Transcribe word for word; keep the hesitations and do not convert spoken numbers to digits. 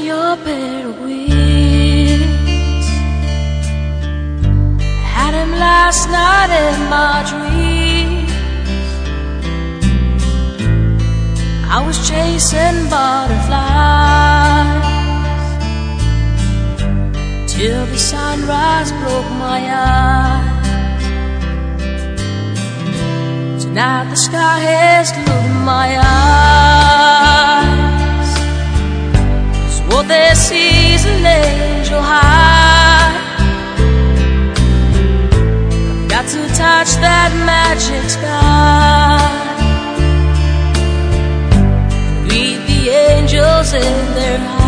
your pair of wings. Had him last night in my dreams. I was chasing butterflies till the sunrise broke my eyes. Tonight the sky has glued my eyes. It's what they see is an angel high. I've got to touch that magic sky, read the angels in their eyes.